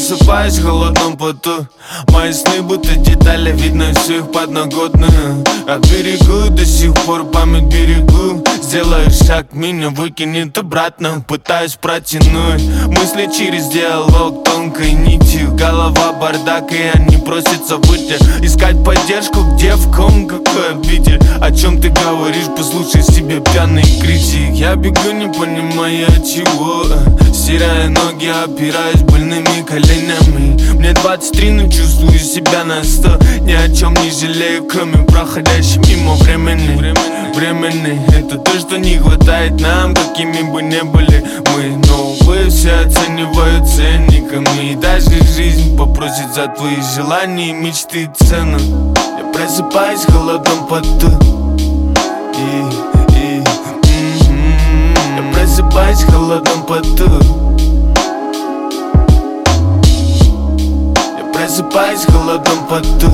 просыпаюсь в холодном поту. Мои сны будто детали, видно все их подноготную. От берегу до сих пор память берегу. Сделаешь шаг, меня выкинет обратно. Пытаюсь протянуть мысли через диалог тонкой нитью. Голова бардак, и они просят забытия. Искать поддержку, где, в ком, какой обиде. О чем ты говоришь, послушай себе пьяный критик. Я бегу, не понимая от чего, стирая ноги, опираясь больными коленями. Мне 23, но чувствую себя на 100. Ни о чем не жалею, кроме проходящей мимо времени. Времени, это то, что не хватает нам, какими бы ни были мы. Но увы, все оценивают ценниками. И даже жизнь попросит за твои желания, мечты, цену. Я просыпаюсь в холодном поту. Я просыпаюсь в холодном поту. Я просыпаюсь в холодном поту.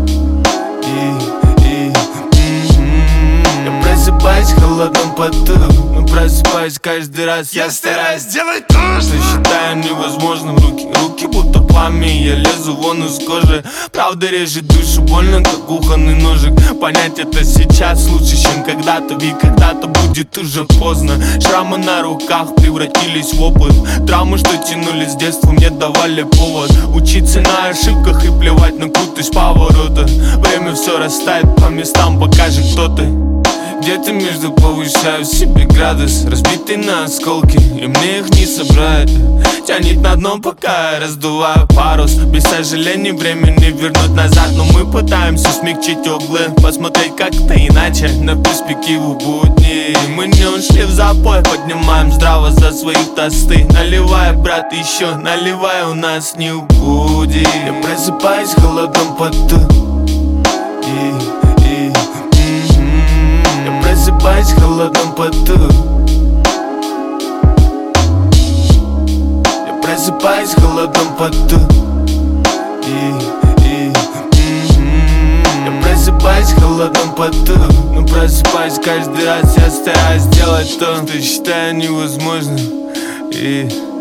Я просыпаюсь в холодном поту. Но просыпаюсь каждый раз. Я стараюсь сделать то, что считаю невозможным. Руки будто пламя, я лезу вон из кожи. Правда режет душу больно, как кухонный ножик. Понять это сейчас лучше, чем когда-то. Ведь когда-то будет уже поздно. Шрамы на руках превратились в опыт. Травмы, что тянули с детства, мне давали повод учиться на ошибках и плевать на крутость поворота. Время все растает по местам, покажет кто ты. Где-то между повышаю себе градус, разбитый на осколки, и мне их не собрать. Тянет на дно, пока я раздуваю парус. Без сожалений времени вернуть назад, но мы пытаемся смягчить углы, посмотреть как-то иначе на перспективу будней. Мы не ушли в запой, поднимаем здраво за своих тосты. Наливай, брат, еще наливай, у нас не убудет. Я просыпаюсь в холодном поту. Я просыпаюсь в холодном поту. Я просыпаюсь в холодном поту. Я просыпаюсь в холодном поту. Но просыпаюсь каждый раз, я стараюсь сделать то, что считаю невозможным.